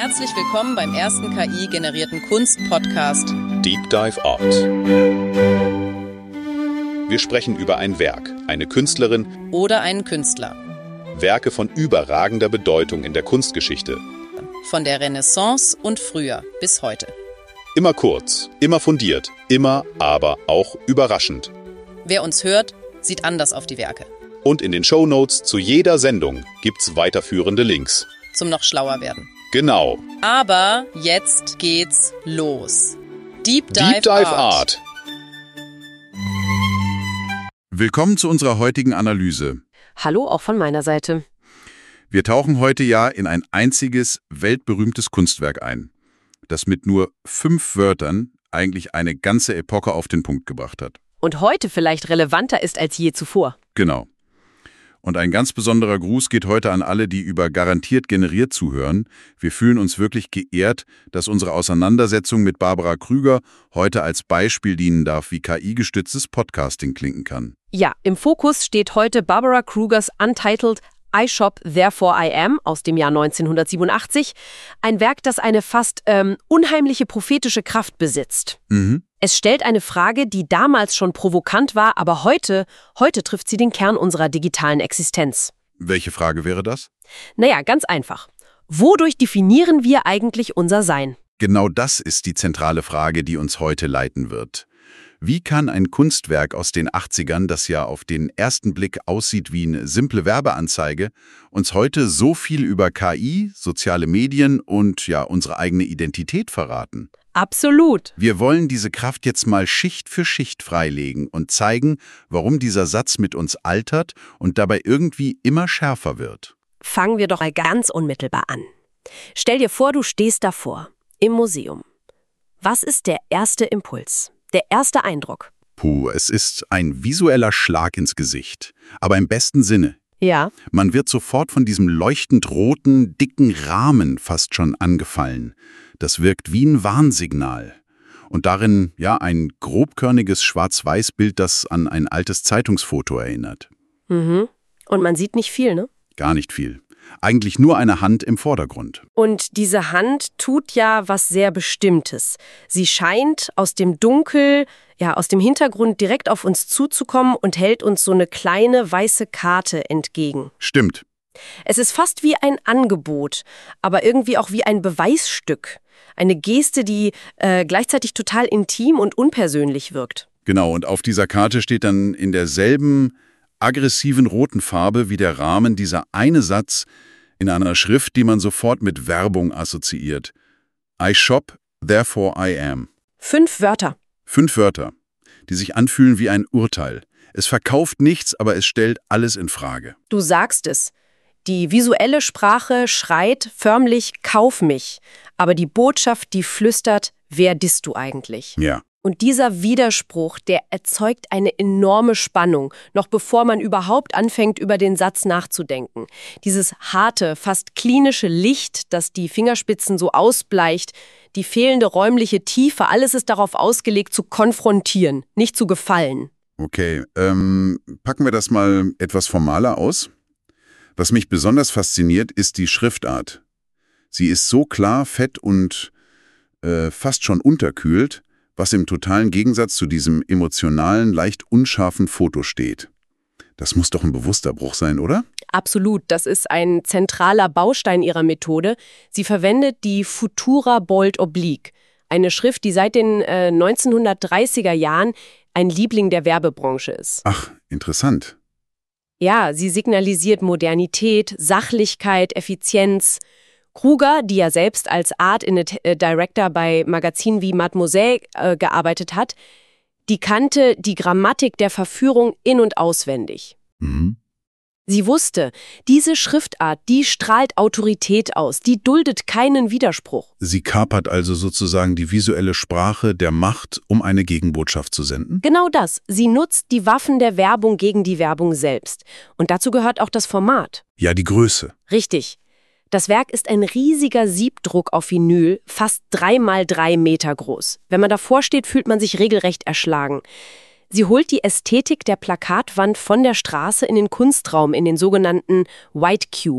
Herzlich willkommen beim ersten KI-generierten Kunst-Podcast Deep Dive Art. Wir sprechen über ein Werk, eine Künstlerin oder einen Künstler. Werke von überragender Bedeutung in der Kunstgeschichte. Von der Renaissance und früher bis heute. Immer kurz, immer fundiert, immer, aber auch überraschend. Wer uns hört, sieht anders auf die Werke. Und in den Shownotes zu jeder Sendung gibt's weiterführende Links. Zum noch schlauer werden. Genau. Aber jetzt geht's los. Deep Dive Art. Willkommen zu unserer heutigen Analyse. Hallo, auch von meiner Seite. Wir tauchen heute ja in ein einziges, weltberühmtes Kunstwerk ein, das mit nur 5 Wörtern eigentlich eine ganze Epoche auf den Punkt gebracht hat. Und heute vielleicht relevanter ist als je zuvor. Genau. Und ein ganz besonderer Gruß geht heute an alle, die über Garantiert generiert zuhören. Wir fühlen uns wirklich geehrt, dass unsere Auseinandersetzung mit Barbara Krüger heute als Beispiel dienen darf, wie KI-gestütztes Podcasting klingen kann. Ja, im Fokus steht heute Barbara Krugers Untitled I Shop, Therefore I Am aus dem Jahr 1987. Ein Werk, das eine fast unheimliche prophetische Kraft besitzt. Es stellt eine Frage, die damals schon provokant war, aber heute trifft sie den Kern unserer digitalen Existenz. Welche Frage wäre das? Naja, ganz einfach. Wodurch definieren wir eigentlich unser Sein? Genau das ist die zentrale Frage, die uns heute leiten wird. Wie kann ein Kunstwerk aus den 80ern, das ja auf den ersten Blick aussieht wie eine simple Werbeanzeige, uns heute so viel über KI, soziale Medien und ja unsere eigene Identität verraten? Absolut. Wir wollen diese Kraft jetzt mal Schicht für Schicht freilegen und zeigen, warum dieser Satz mit uns altert und dabei irgendwie immer schärfer wird. Fangen wir doch mal ganz unmittelbar an. Stell dir vor, du stehst davor, im Museum. Was ist der erste Impuls? Der erste Eindruck? Es ist ein visueller Schlag ins Gesicht, aber im besten Sinne. Ja. Man wird sofort von diesem leuchtend roten, dicken Rahmen fast schon angefallen. Das wirkt wie ein Warnsignal. Und darin, ja, ein grobkörniges Schwarz-Weiß-Bild, das an ein altes Zeitungsfoto erinnert. Und man sieht nicht viel, ne? Gar nicht viel. Eigentlich nur eine Hand im Vordergrund. Und diese Hand tut ja was sehr Bestimmtes. Sie scheint aus dem Dunkel, aus dem Hintergrund direkt auf uns zuzukommen und hält uns so eine kleine weiße Karte entgegen. Stimmt. Es ist fast wie ein Angebot, aber irgendwie auch wie ein Beweisstück. Eine Geste, die gleichzeitig total intim und unpersönlich wirkt. Genau, und auf dieser Karte steht dann in derselben aggressiven roten Farbe wie der Rahmen dieser eine Satz in einer Schrift, die man sofort mit Werbung assoziiert. I shop, therefore I am. 5 Wörter. 5 Wörter, die sich anfühlen wie ein Urteil. Es verkauft nichts, aber es stellt alles in Frage. Du sagst es. Die visuelle Sprache schreit förmlich, kauf mich. Aber die Botschaft, die flüstert, wer bist du eigentlich? Ja. Und dieser Widerspruch, der erzeugt eine enorme Spannung, noch bevor man überhaupt anfängt, über den Satz nachzudenken. Dieses harte, fast klinische Licht, das die Fingerspitzen so ausbleicht, die fehlende räumliche Tiefe, alles ist darauf ausgelegt, zu konfrontieren, nicht zu gefallen. Okay, packen wir das mal etwas formaler aus. Was mich besonders fasziniert, ist die Schriftart. Sie ist so klar, fett und fast schon unterkühlt, was im totalen Gegensatz zu diesem emotionalen, leicht unscharfen Foto steht. Das muss doch ein bewusster Bruch sein, oder? Absolut, das ist ein zentraler Baustein ihrer Methode. Sie verwendet die Futura Bold Oblique, eine Schrift, die seit den 1930er Jahren ein Liebling der Werbebranche ist. Ach, interessant. Ja, sie signalisiert Modernität, Sachlichkeit, Effizienz. Krüger, die ja selbst als Art Director bei Magazinen wie Mademoiselle gearbeitet hat, die kannte die Grammatik der Verführung in- und auswendig. Sie wusste, diese Schriftart, die strahlt Autorität aus, die duldet keinen Widerspruch. Sie kapert also sozusagen die visuelle Sprache der Macht, um eine Gegenbotschaft zu senden? Genau das. Sie nutzt die Waffen der Werbung gegen die Werbung selbst. Und dazu gehört auch das Format. Ja, die Größe. Richtig. Das Werk ist ein riesiger Siebdruck auf Vinyl, fast 3 mal 3 Meter groß. Wenn man davor steht, fühlt man sich regelrecht erschlagen. Sie holt die Ästhetik der Plakatwand von der Straße in den Kunstraum, in den sogenannten White Cube.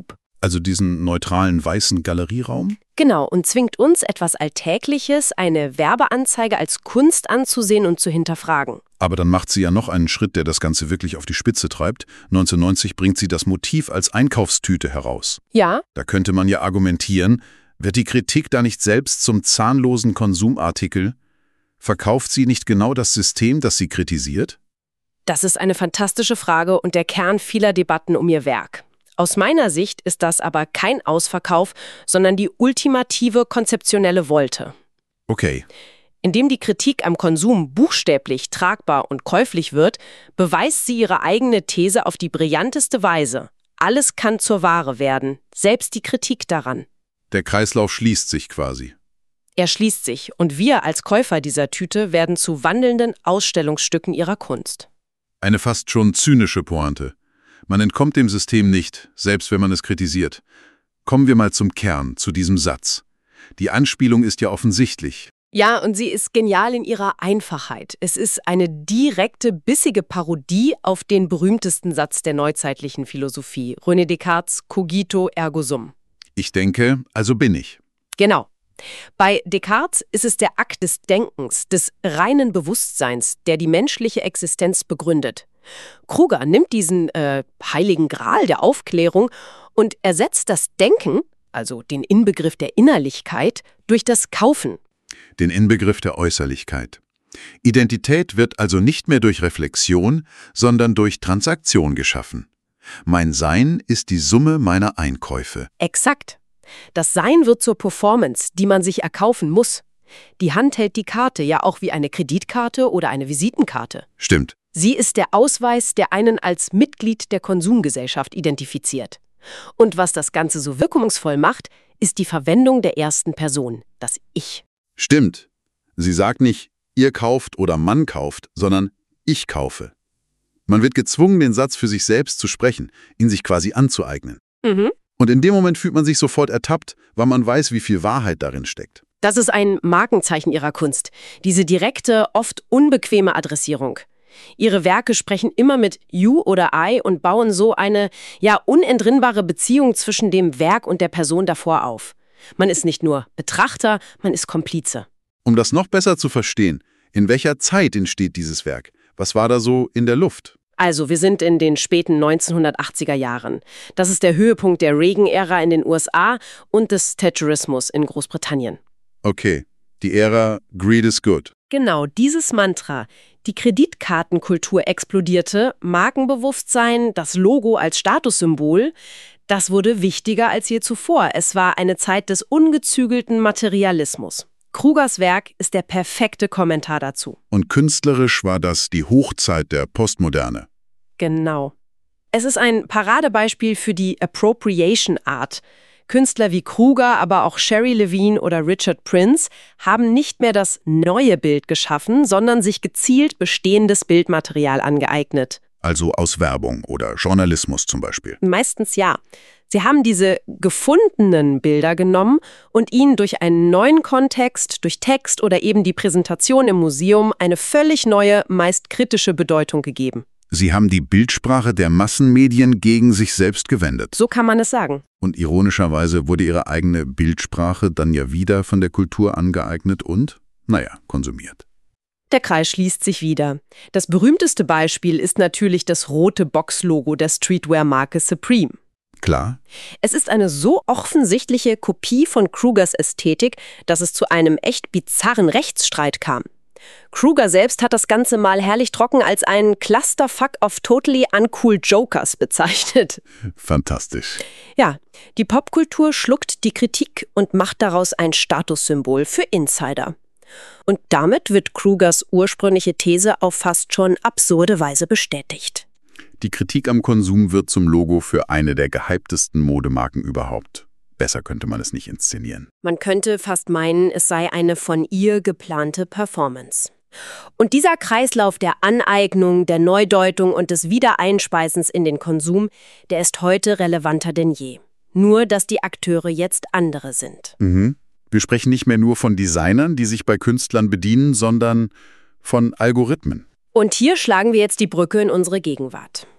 Also diesen neutralen weißen Galerieraum? Genau, und zwingt uns, etwas Alltägliches, eine Werbeanzeige als Kunst anzusehen und zu hinterfragen. Aber dann macht sie ja noch einen Schritt, der das Ganze wirklich auf die Spitze treibt. 1990 bringt sie das Motiv als Einkaufstüte heraus. Ja, Da könnte man ja argumentieren, wird die Kritik da nicht selbst zum zahnlosen Konsumartikel? Verkauft sie nicht genau das System, das sie kritisiert? das ist eine fantastische Frage und der Kern vieler Debatten um ihr Werk. Aus meiner Sicht ist das aber kein Ausverkauf, sondern die ultimative konzeptionelle Wolte. Okay, Indem die Kritik am Konsum buchstäblich tragbar und käuflich wird, beweist sie ihre eigene These auf die brillanteste Weise. Alles kann zur Ware werden, selbst die Kritik daran. der Kreislauf schließt sich quasi. Er schließt sich und wir als Käufer dieser Tüte werden zu wandelnden Ausstellungsstücken ihrer Kunst. Eine fast schon zynische Pointe. Man entkommt dem System nicht, selbst wenn man es kritisiert. Kommen wir mal zum Kern, zu diesem Satz. Die Anspielung ist ja offensichtlich. Ja, und sie ist genial in ihrer Einfachheit. Es ist eine direkte, bissige Parodie auf den berühmtesten Satz der neuzeitlichen Philosophie, René Descartes' Cogito ergo sum. Ich denke, also bin ich. Genau. Bei Descartes ist es der Akt des Denkens, des reinen Bewusstseins, der die menschliche Existenz begründet. Kruger nimmt diesen heiligen Gral der Aufklärung und ersetzt das Denken, also den Inbegriff der Innerlichkeit, durch das Kaufen. Den Inbegriff der Äußerlichkeit. Identität wird also nicht mehr durch Reflexion, sondern durch Transaktion geschaffen. Mein Sein ist die Summe meiner Einkäufe. Exakt. Das Sein wird zur Performance, die man sich erkaufen muss. Die Hand hält die Karte ja auch wie eine Kreditkarte oder eine Visitenkarte. Stimmt. Sie ist der Ausweis, der einen als Mitglied der Konsumgesellschaft identifiziert. Und was das Ganze so wirkungsvoll macht, ist die Verwendung der ersten Person, das Ich. Stimmt. Sie sagt nicht, ihr kauft oder man kauft, sondern ich kaufe. Man wird gezwungen, den Satz für sich selbst zu sprechen, ihn sich quasi anzueignen. Und in dem Moment fühlt man sich sofort ertappt, weil man weiß, wie viel Wahrheit darin steckt. Das ist ein Markenzeichen ihrer Kunst, diese direkte, oft unbequeme Adressierung. Ihre Werke sprechen immer mit You oder I und bauen so eine, unentrinnbare Beziehung zwischen dem Werk und der Person davor auf. Man ist nicht nur Betrachter, man ist Komplize. Um das noch besser zu verstehen, in welcher Zeit entsteht dieses Werk? Was war da so in der Luft? Also, wir sind in den späten 1980er Jahren. Das ist der Höhepunkt der Reagan-Ära in den USA und des Thatcherismus in Großbritannien. Okay, die Ära Greed is good. Genau, dieses Mantra. Die Kreditkartenkultur explodierte, Markenbewusstsein, das Logo als Statussymbol, das wurde wichtiger als je zuvor. Es war eine Zeit des ungezügelten Materialismus. Krugers Werk ist der perfekte Kommentar dazu. Und künstlerisch war das die Hochzeit der Postmoderne. Genau. Es ist ein Paradebeispiel für die Appropriation Art. Künstler wie Kruger, aber auch Sherry Levine oder Richard Prince haben nicht mehr das neue Bild geschaffen, sondern sich gezielt bestehendes Bildmaterial angeeignet. Also aus Werbung oder Journalismus zum Beispiel. Meistens ja. Sie haben diese gefundenen Bilder genommen und ihnen durch einen neuen Kontext, durch Text oder eben die Präsentation im Museum eine völlig neue, meist kritische Bedeutung gegeben. Sie haben die Bildsprache der Massenmedien gegen sich selbst gewendet. So kann man es sagen. Und ironischerweise wurde ihre eigene Bildsprache dann ja wieder von der Kultur angeeignet und, konsumiert. Der Kreis schließt sich wieder. Das berühmteste Beispiel ist natürlich das rote Box-Logo der Streetwear-Marke Supreme. Klar. Es ist eine so offensichtliche Kopie von Krugers Ästhetik, dass es zu einem echt bizarren Rechtsstreit kam. Kruger selbst hat das Ganze mal herrlich trocken als einen Clusterfuck of totally uncool Jokers bezeichnet. Fantastisch. Ja, die Popkultur schluckt die Kritik und macht daraus ein Statussymbol für Insider. Und damit wird Krugers ursprüngliche These auf fast schon absurde Weise bestätigt. Die Kritik am Konsum wird zum Logo für eine der gehyptesten Modemarken überhaupt. Besser könnte man es nicht inszenieren. Man könnte fast meinen, es sei eine von ihr geplante Performance. Und dieser Kreislauf der Aneignung, der Neudeutung und des Wiedereinspeisens in den Konsum, der ist heute relevanter denn je. Nur, dass die Akteure jetzt andere sind. Wir sprechen nicht mehr nur von Designern, die sich bei Künstlern bedienen, sondern von Algorithmen. Und hier schlagen wir jetzt die Brücke in unsere Gegenwart.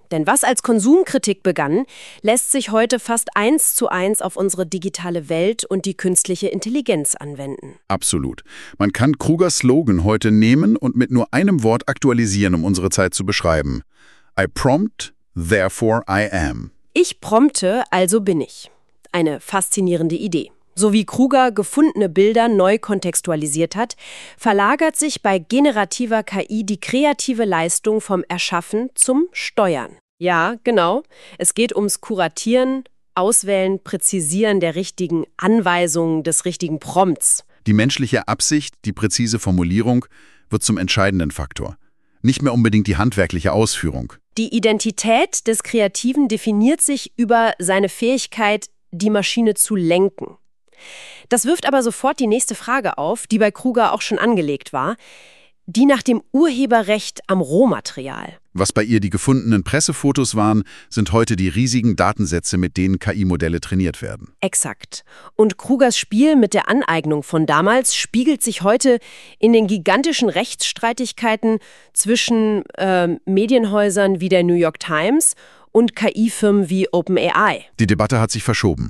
Denn was als Konsumkritik begann, lässt sich heute fast 1:1 auf unsere digitale Welt und die künstliche Intelligenz anwenden. Absolut. Man kann Krugers Slogan heute nehmen und mit nur einem Wort aktualisieren, um unsere Zeit zu beschreiben. I prompt, therefore I am. Ich prompte, also bin ich. Eine faszinierende Idee. So wie Kruger gefundene Bilder neu kontextualisiert hat, verlagert sich bei generativer KI die kreative Leistung vom Erschaffen zum Steuern. Ja, genau. Es geht ums Kuratieren, Auswählen, Präzisieren der richtigen Anweisungen, des richtigen Prompts. Die menschliche Absicht, die präzise Formulierung, wird zum entscheidenden Faktor. Nicht mehr unbedingt die handwerkliche Ausführung. Die Identität des Kreativen definiert sich über seine Fähigkeit, die Maschine zu lenken. Das wirft aber sofort die nächste Frage auf, die bei Kruger auch schon angelegt war, die nach dem Urheberrecht am Rohmaterial. Was bei ihr die gefundenen Pressefotos waren, sind heute die riesigen Datensätze, mit denen KI-Modelle trainiert werden. Exakt. Und Krugers Spiel mit der Aneignung von damals spiegelt sich heute in den gigantischen Rechtsstreitigkeiten zwischen Medienhäusern wie der New York Times und KI-Firmen wie OpenAI. Die Debatte hat sich verschoben.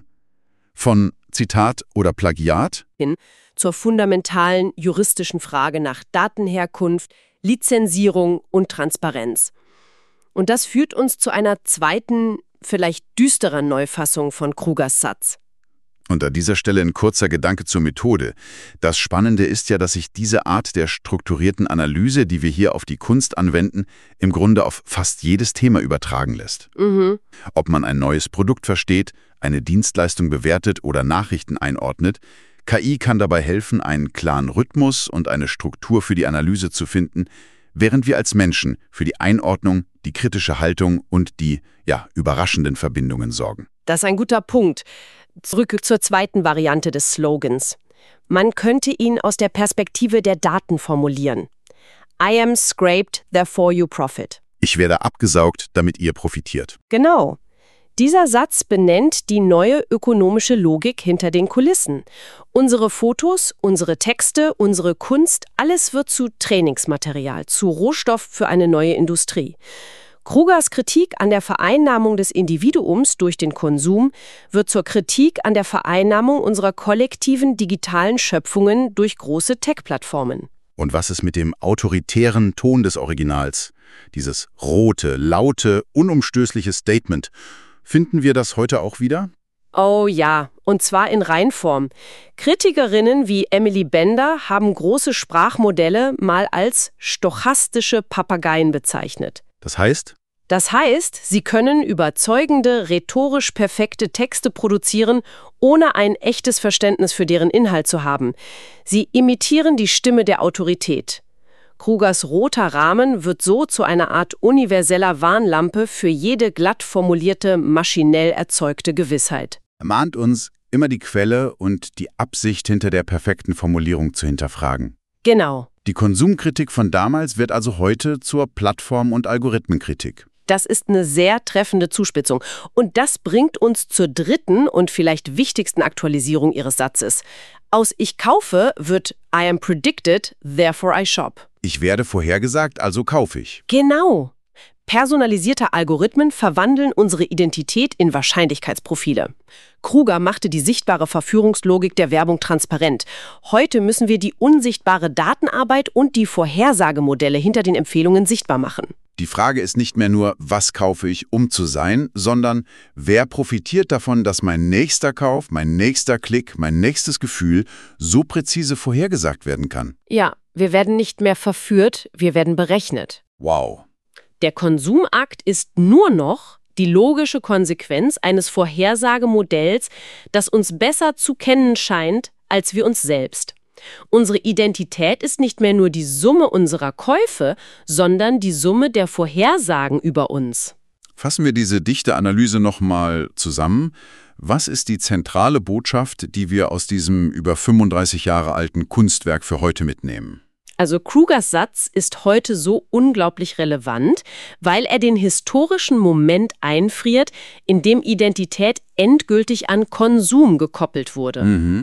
Von Zitat oder Plagiat Hin zur fundamentalen juristischen Frage nach Datenherkunft, Lizenzierung und Transparenz. Und das führt uns zu einer zweiten, vielleicht düsteren Neufassung von Krugers Satz. Und an dieser Stelle ein kurzer Gedanke zur Methode. Das Spannende ist ja, dass sich diese Art der strukturierten Analyse, die wir hier auf die Kunst anwenden, im Grunde auf fast jedes Thema übertragen lässt. Ob man ein neues Produkt versteht, eine Dienstleistung bewertet oder Nachrichten einordnet, KI kann dabei helfen, einen klaren Rhythmus und eine Struktur für die Analyse zu finden, während wir als Menschen für die Einordnung, die kritische Haltung und die, überraschenden Verbindungen sorgen. Das ist ein guter Punkt. Zurück zur zweiten Variante des Slogans. Man könnte ihn aus der Perspektive der Daten formulieren. I am scraped, therefore you profit. Ich werde abgesaugt, damit ihr profitiert. Genau. Dieser Satz benennt die neue ökonomische Logik hinter den Kulissen. Unsere Fotos, unsere Texte, unsere Kunst, alles wird zu Trainingsmaterial, zu Rohstoff für eine neue Industrie. Krugers Kritik an der Vereinnahmung des Individuums durch den Konsum wird zur Kritik an der Vereinnahmung unserer kollektiven digitalen Schöpfungen durch große Tech-Plattformen. Und was ist mit dem autoritären Ton des Originals? Dieses rote, laute, unumstößliche Statement. Finden wir das heute auch wieder? Oh ja, und zwar in Reinform. Kritikerinnen wie Emily Bender haben große Sprachmodelle mal als stochastische Papageien bezeichnet. Das heißt? Das heißt, sie können überzeugende, rhetorisch perfekte Texte produzieren, ohne ein echtes Verständnis für deren Inhalt zu haben. Sie imitieren die Stimme der Autorität. Krugers roter Rahmen wird so zu einer Art universeller Warnlampe für jede glatt formulierte, maschinell erzeugte Gewissheit. Er mahnt uns, immer die Quelle und die Absicht hinter der perfekten Formulierung zu hinterfragen. Genau. Die Konsumkritik von damals wird also heute zur Plattform- und Algorithmenkritik. Das ist eine sehr treffende Zuspitzung. Und das bringt uns zur dritten und vielleicht wichtigsten Aktualisierung Ihres Satzes. Aus Ich kaufe wird I am predicted, therefore I shop. Ich werde vorhergesagt, also kaufe ich. Genau. Personalisierte Algorithmen verwandeln unsere Identität in Wahrscheinlichkeitsprofile. Kruger machte die sichtbare Verführungslogik der Werbung transparent. Heute müssen wir die unsichtbare Datenarbeit und die Vorhersagemodelle hinter den Empfehlungen sichtbar machen. Die Frage ist nicht mehr nur, was kaufe ich, um zu sein, sondern wer profitiert davon, dass mein nächster Kauf, mein nächster Klick, mein nächstes Gefühl so präzise vorhergesagt werden kann. Ja, wir werden nicht mehr verführt, wir werden berechnet. Wow. Der Konsumakt ist nur noch die logische Konsequenz eines Vorhersagemodells, das uns besser zu kennen scheint als wir uns selbst. Unsere Identität ist nicht mehr nur die Summe unserer Käufe, sondern die Summe der Vorhersagen über uns. Fassen wir diese dichte Analyse nochmal zusammen. Was ist die zentrale Botschaft, die wir aus diesem über 35 Jahre alten Kunstwerk für heute mitnehmen? Also Krugers Satz ist heute so unglaublich relevant, weil er den historischen Moment einfriert, in dem Identität endgültig an Konsum gekoppelt wurde.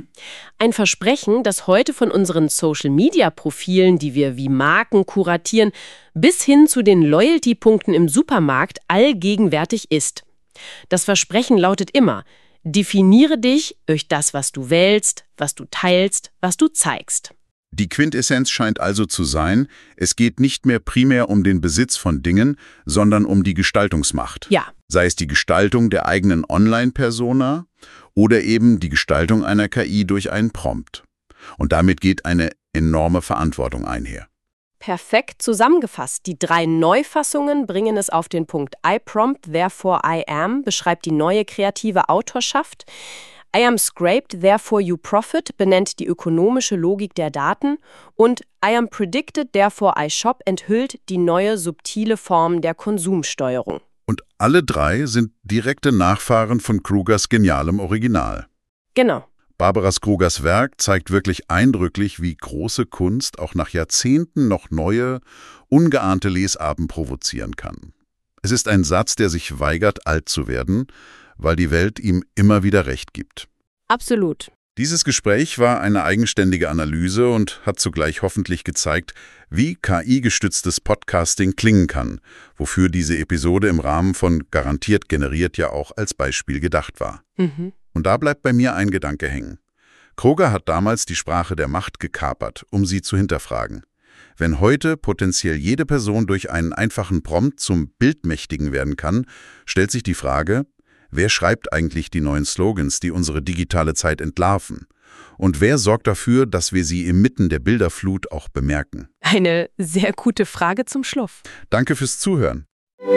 Ein Versprechen, das heute von unseren Social-Media-Profilen, die wir wie Marken kuratieren, bis hin zu den Loyalty-Punkten im Supermarkt allgegenwärtig ist. Das Versprechen lautet immer: Definiere dich durch das, was du wählst, was du teilst, was du zeigst. Die Quintessenz scheint also zu sein, es geht nicht mehr primär um den Besitz von Dingen, sondern um die Gestaltungsmacht. Ja. Sei es die Gestaltung der eigenen Online-Persona oder eben die Gestaltung einer KI durch einen Prompt. Und damit geht eine enorme Verantwortung einher. Perfekt zusammengefasst. Die 3 Neufassungen bringen es auf den Punkt. I prompt, therefore I am beschreibt die neue kreative Autorschaft. I am scraped, therefore you profit benennt die ökonomische Logik der Daten. Und I am predicted, therefore I shop enthüllt die neue subtile Form der Konsumsteuerung. Und alle 3 sind direkte Nachfahren von Krugers genialem Original. Genau. Barbara Krugers Werk zeigt wirklich eindrücklich, wie große Kunst auch nach Jahrzehnten noch neue, ungeahnte Lesarten provozieren kann. Es ist ein Satz, der sich weigert, alt zu werden, weil die Welt ihm immer wieder recht gibt. Absolut. Dieses Gespräch war eine eigenständige Analyse und hat zugleich hoffentlich gezeigt, wie KI-gestütztes Podcasting klingen kann, wofür diese Episode im Rahmen von Garantiert generiert ja auch als Beispiel gedacht war. Und da bleibt bei mir ein Gedanke hängen. Kruger hat damals die Sprache der Macht gekapert, um sie zu hinterfragen. Wenn heute potenziell jede Person durch einen einfachen Prompt zum Bildmächtigen werden kann, stellt sich die Frage: Wer schreibt eigentlich die neuen Slogans, die unsere digitale Zeit entlarven? Und wer sorgt dafür, dass wir sie inmitten der Bilderflut auch bemerken? Eine sehr gute Frage zum Schluss. Danke fürs Zuhören.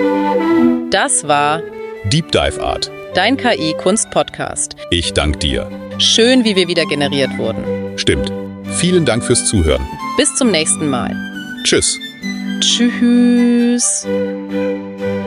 Das war Deep Dive Art. dein KI-Kunst-Podcast. Ich danke dir. Schön, wie wir wieder generiert wurden. Stimmt. Vielen Dank fürs Zuhören. Bis zum nächsten Mal. Tschüss. Tschüss.